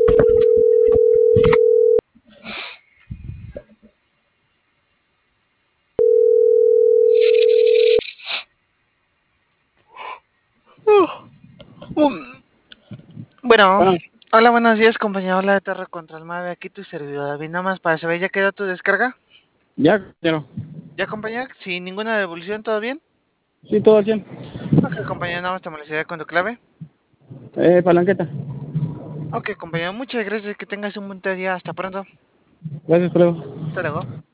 Bueno, Bueno, hola, buenos días, compañero. Hola de Terra contra el Mave. Aquí tu servidor David. Nada más para saber, ¿ya quedó tu descarga? ya, quiero. ¿Ya, compañero? Sin ninguna devolución, ¿todo bien? Sí, todo al 100. Ok, compañero, nada más te molestaría con tu clave. Palanqueta. Ok, compañero, muchas gracias. Que tengas un buen día. Hasta pronto. Gracias, hasta luego. Hasta luego.